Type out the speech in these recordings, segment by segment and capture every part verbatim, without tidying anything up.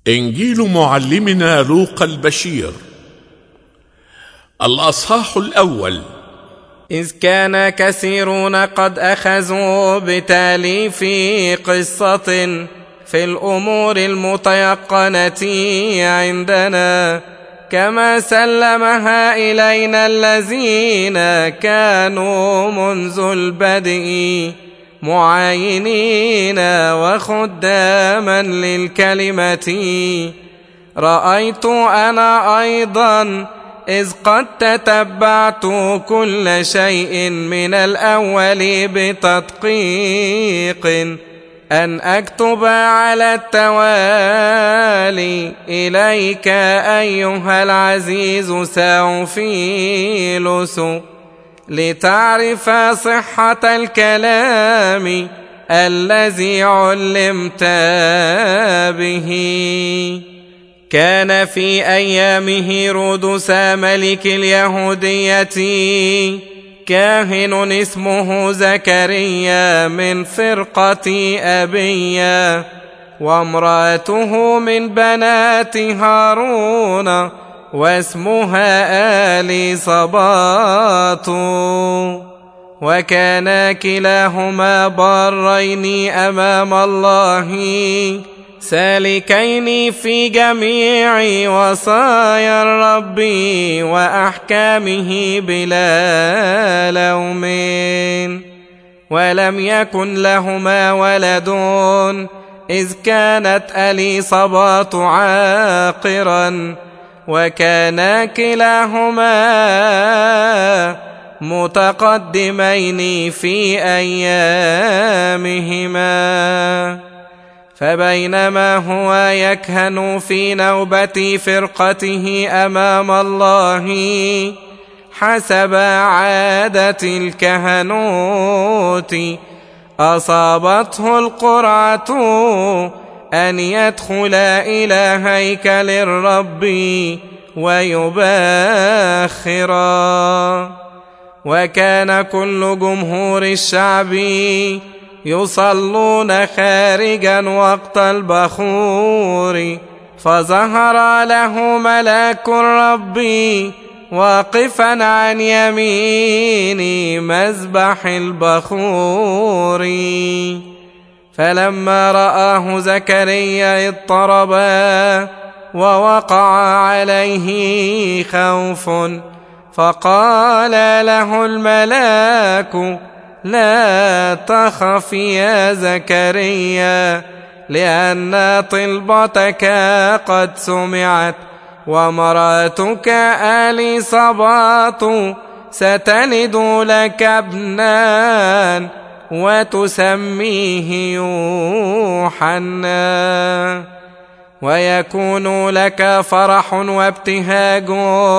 إنجيل معلمنا لوقا البشير، الأصحاح الأول. إذ كان كثيرون قد أخذوا بتأليف قصة في الأمور المتيقنة عندنا، كما سلمها إلينا الذين كانوا منذ البدء معاينين وخداما للكلمة، رأيت أنا أيضا إذ قد تتبعت كل شيء من الأول بتدقيق أن أكتب على التوالي إليك أيها العزيز ساوفيلوس، لتعرف صحة الكلام الذي علمت به. كان في أيام هيرودس ملك اليهودية كاهن اسمه زكريا من فرقة أبيا، وامرأته من بنات هارون واسمها إليصابات، وكانا كلاهما بارين أمام الله سالكين في جميع وصايا الرب وأحكامه بلا لوم. ولم يكن لهما ولد إذ كانت إليصابات عاقرا، وكانا كلاهما متقدمين في أيامهما. فبينما هو يكهن في نوبة فرقته أمام الله حسب عادة الكهنوت، أصابته القرعة أن يدخل إلى هيكل الرب ويباخرا. وكان كل جمهور الشعب يصلون خارجا وقت البخور، فظهر له ملاك الرب واقفا عن يمين مذبح البخور. فلما رآه زكريا اضطربا ووقع عليه خوف، فقال له الملاك: لا تخف يا زكريا، لأن طلبتك قد سمعت، وامرأتك إليصابات ستلد لك ابنا وتسميه يوحنا، ويكون لك فرح وابتهاج،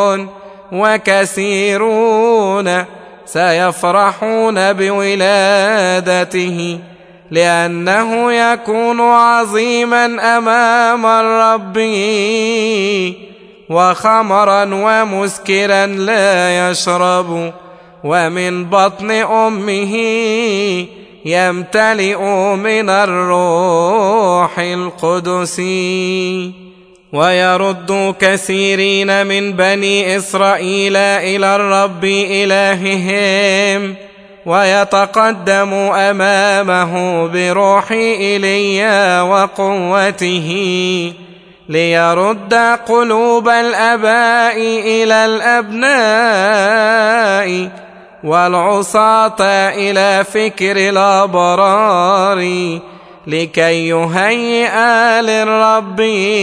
وكثيرون سيفرحون بولادته، لأنه يكون عظيما أمام الرب، وخمرا ومسكرا لا يشرب، ومن بطن أمه يمتلئ من الروح القدس. ويرد كثيرين من بني إسرائيل إلى الرب إلههم، ويتقدم أمامه بروح إيليا وقوته، ليرد قلوب الآباء إلى الأبناء، والعصاة إلى فكر الأبرار، لكي يهيئ للرب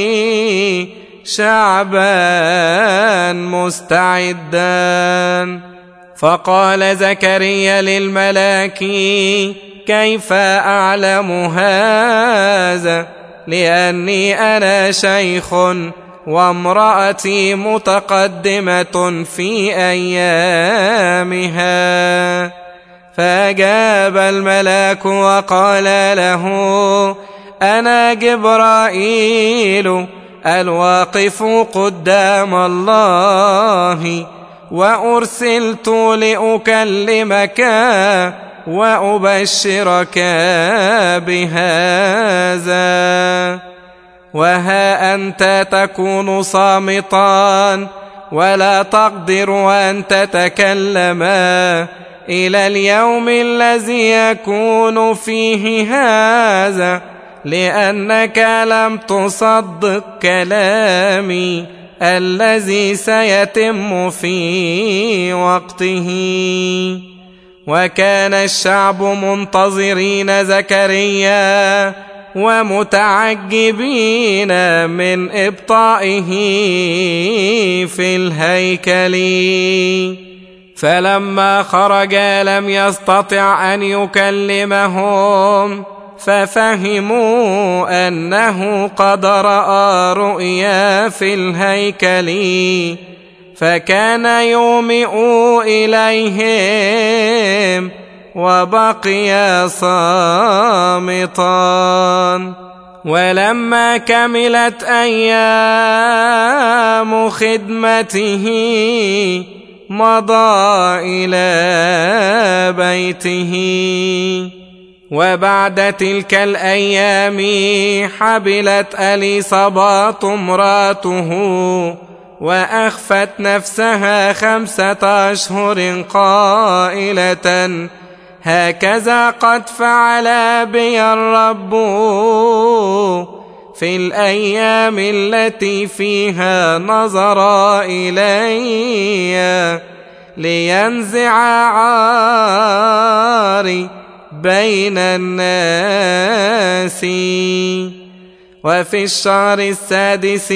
شعبا مستعدا. فقال زكريا للملاك: كيف أعلم هذا؟ لأني أنا شيخ وامرأتي متقدمة في أيامها. فأجاب الملاك وقال له: أنا جبرائيل الواقف قدام الله، وأرسلت لأكلمك وأبشرك بهذا. وها أنت تكون صامتا ولا تقدر أن تتكلما إلى اليوم الذي يكون فيه هذا، لأنك لم تصدق كلامي الذي سيتم في وقته. وكان الشعب منتظرين زكريا ومتعجبين من إبطائه في الهيكل. فلما خرج لم يستطع أن يكلمهم، ففهموا أنه قد رأى رؤيا في الهيكل، فكان يومئ إليهم وبقي صامتا. ولما كملت أيام خدمته مضى إلى بيته. وبعد تلك الأيام حبلت أليصابات امراته، وأخفت نفسها خمسة أشهر قائلة: هكذا قد فعل بي الرب في الأيام التي فيها نظر إلي لينزع عاري بين الناس. وفي الشهر السادس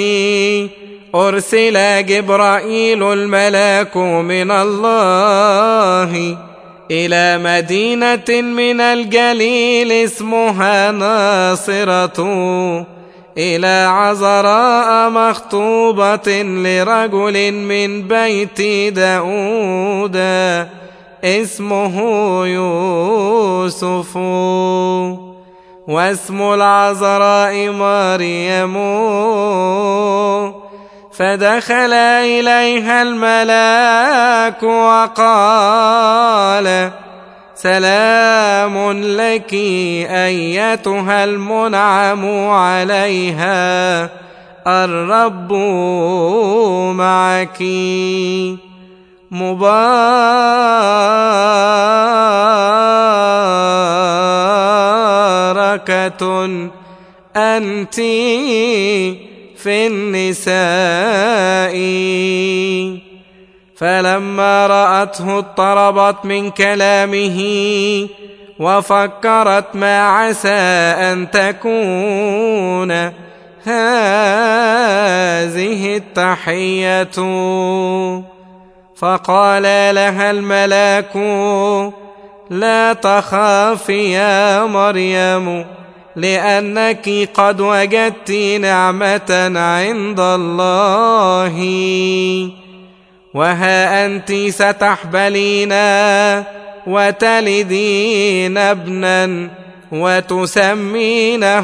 أرسل جبرائيل الملاك من الله إلى مدينة من الجليل اسمها ناصرة، إلى عذراء مخطوبة لرجل من بيت داود اسمه يوسف، واسم العذراء مريم. فدخل إليها الملاك وقال: سلام لك أيتها المنعم عليها، الرب معك، مباركة أنت في النساء. فلما رأته اضطربت من كلامه، وفكرت ما عسى أن تكون هذه التحية. فقال لها الملاك: لا تخافي يا مريم، لأنك قد وجدت نعمة عند الله، وها أنت ستحبلين وتلدين ابنا وتسمينه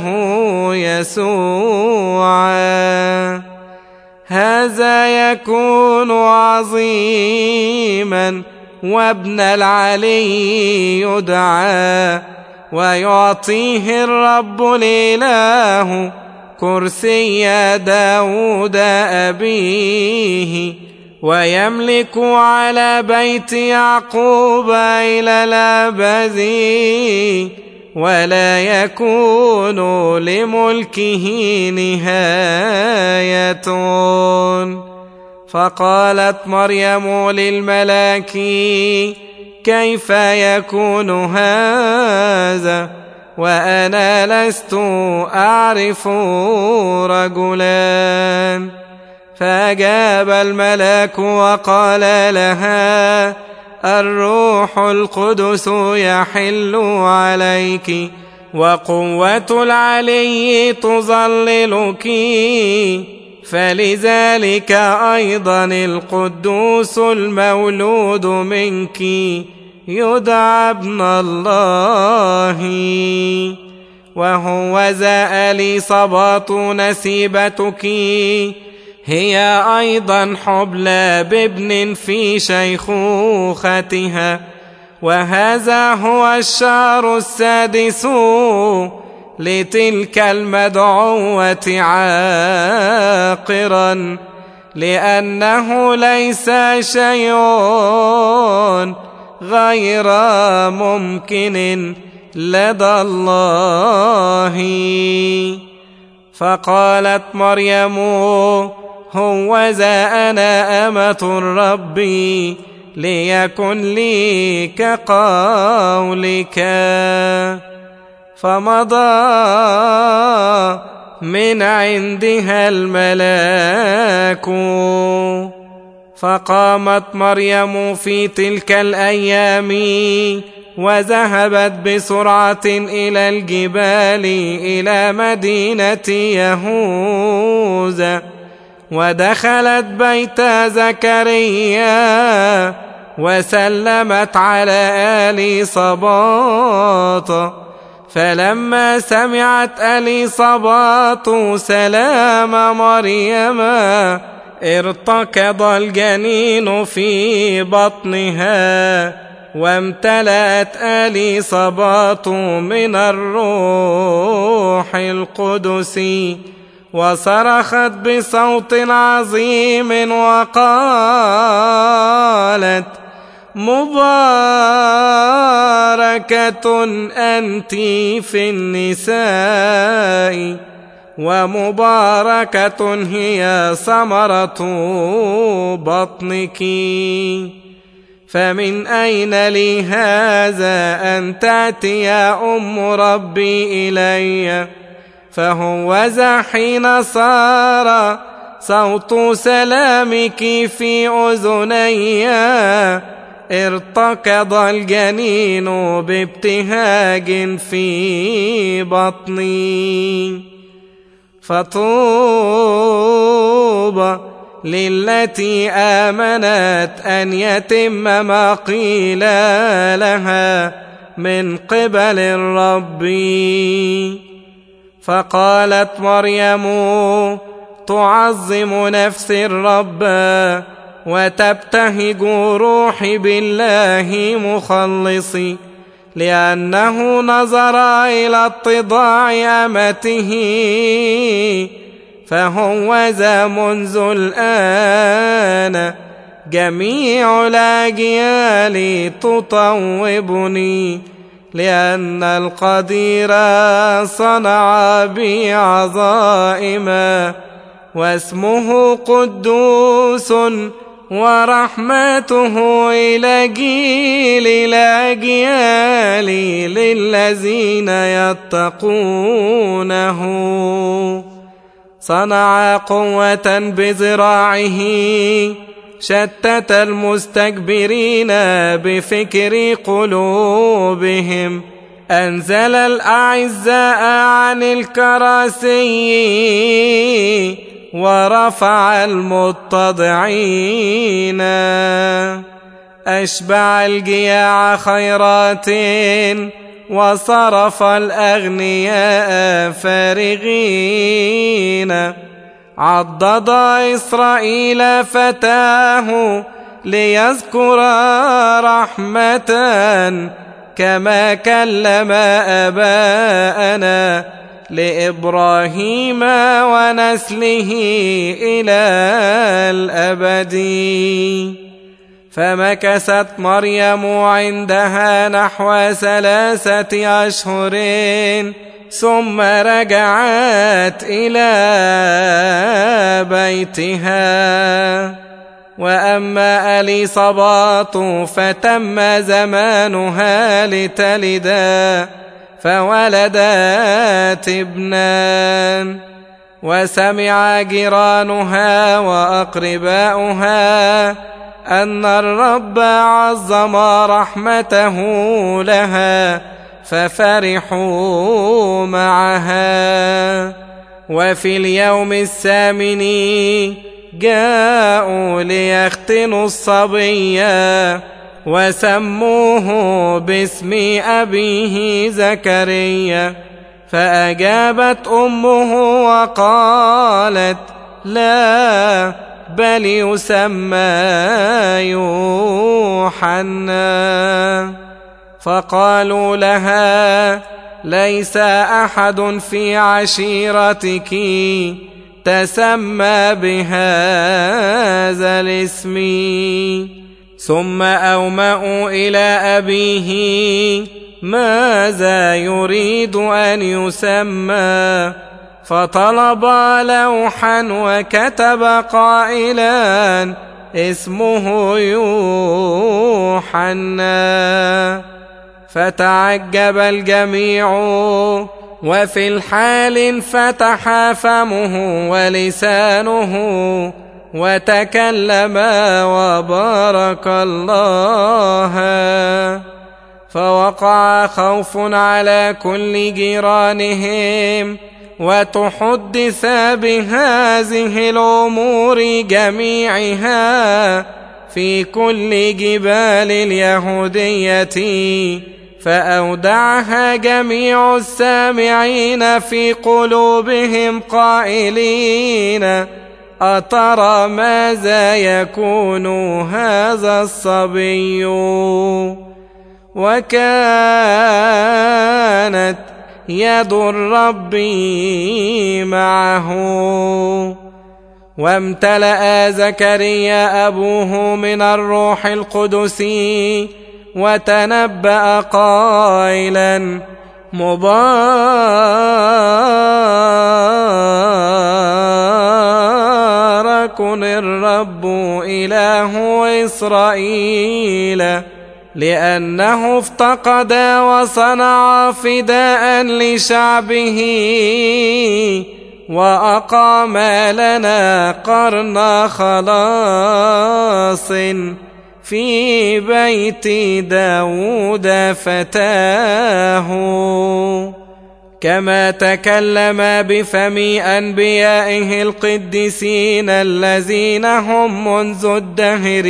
يسوع. هذا يكون عظيما وابن العلي يدعى، ويعطيه الرب الإله كرسي داود أبيه، ويملك على بيت يعقوب إلى الأبد، ولا يكون لملكه نهاية. فقالت مريم للملاك: كيف يكون هذا وأنا لست أعرف رجلا؟ فأجاب الملاك وقال لها: الروح القدس يحل عليك، وقوة العلي تظللك، فلذلك أيضا القدوس المولود منك يدعى ابن الله. وهوذا أليصابات نسيبتك هي أيضا حبلى بابن في شيخوختها، وهذا هو الشهر السادس لتلك المدعوة عاقرا، لأنه ليس شيء غير ممكن لدى الله. فقالت مريم هوذا أنا أمة الرب، ليكن لي كقولك. فمضى من عندها الملاك. فقامت مريم في تلك الأيام وذهبت بسرعة إلى الجبال إلى مدينة يهوذا، ودخلت بيت زكريا وسلمت على إليصابات. فلما سمعت إليصابات سلام مريم ارتكض الجنين في بطنها، وامتلأت إليصابات من الروح القدس، وصرخت بصوت عظيم وقالت مباركة أنت في النساء، ومباركة هي ثمرة بطنك. فمن أين لي هذا أن تأتي يا أم ربي إلي؟ فهوذا حين صار صوت سلامك في أذني ارتكض الجنين بابتهاج في بطني. فطوبى للتي آمنت أن يتم ما قيل لها من قبل الرب. فقالت مريم تعظم نفسي الرب، وتبتهج روحي بالله مخلصي، لأنه نظر إلى اتضاع أمته. فهوذا منذ الآن جميع الأجيال تطوبني، لأن القدير صنع بي عظائما، واسمه قدوس، ورحمته إلى جيل الأجيال للذين يتقونه. صنع قوة بذراعه، شتت المستكبرين بفكر قلوبهم، أنزل الأعزاء عن الكراسي، ورفع المتضعين. أشبع الجياع خيرات، وصرف الأغنياء فارغين. عضد إسرائيل فتاه ليذكر رحمة، كما كلم آباءنا لإبراهيم ونسله إلى الأبد. فمكثت مريم عندها نحو ثلاثة أشهر، ثم رجعت إلى بيتها. وأما إليصابات فتم زمانها لتلدا، فولدت ابنا. وسمع جيرانها وأقرباؤها أن الرب عظم رحمته لها، ففرحوا معها. وفي اليوم الثامن جاءوا ليختنوا الصبي، وسموه باسم أبيه زكريا. فأجابت أمه وقالت لا، بل يسمى يوحنا. فقالوا لها ليس أحد في عشيرتك تسمى بهذا الاسم. ثم أومأوا إلى أبيه ماذا يريد أن يسمى، فطلب لوحا وكتب قائلا اسمه يوحنا. فتعجب الجميع، وفي الحال انفتح فمه ولسانه وتكلم وبارك الله. فوقع خوف على كل جيرانهم، وتحدث بهذه الأمور جميعها في كل جبال اليهودية. فأودعها جميع السامعين في قلوبهم قائلين أترى ماذا يكون هذا الصبي. وكانت يد الرب معه. وامتلأ زكريا أبوه من الروح القدس، وتنبأ قائلا مبارك الرب إله إسرائيل، لأنه افتقد وصنع فداء لشعبه، وأقام لنا قرن خلاص في بيت داود فتاه. كما تكلم بفم أنبيائه القديسين الذين هم منذ الدهر،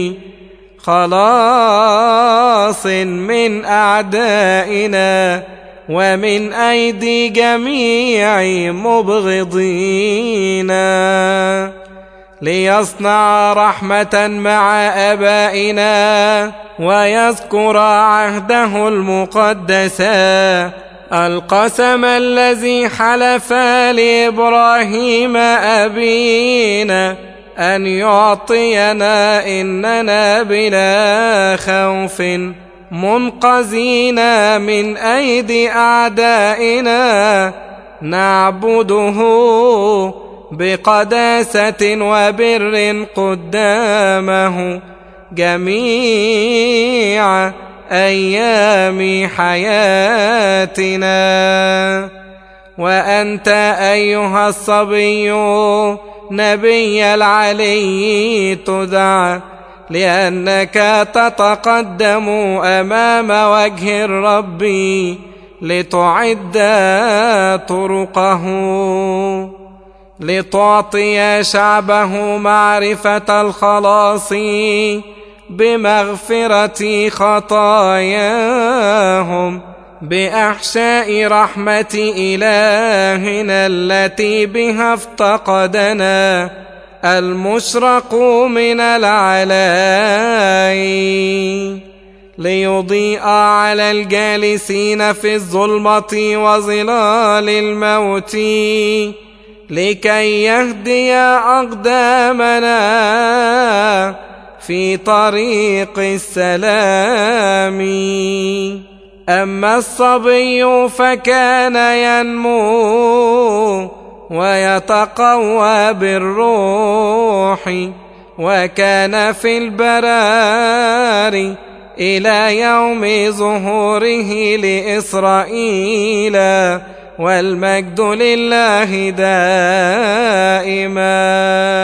خلاص من أعدائنا ومن أيدي جميع مبغضينا، ليصنع رحمة مع آبائنا ويذكر عهده المقدس، القسم الذي حلف لإبراهيم أبينا أن يعطينا إننا بلا خوف منقذين من أيدي أعدائنا نعبده بقداسة وبر قدامه جميع أيام حياتنا. وأنت أيها الصبي نبي العلي تدعى، لأنك تتقدم أمام وجه الرب لتعد طرقه، لتعطي شعبه معرفة الخلاص بمغفرة خطاياهم بأحشاء رحمة إلهنا التي بها افتقدنا المشرق من العلاء، ليضيء على الجالسين في الظلمة وظلال الموت، لكي يهدي أقدامنا في طريق السلام. أما الصبي فكان ينمو ويتقوى بالروح، وكان في البراري إلى يوم ظهوره لإسرائيل، والمجد لله دائما.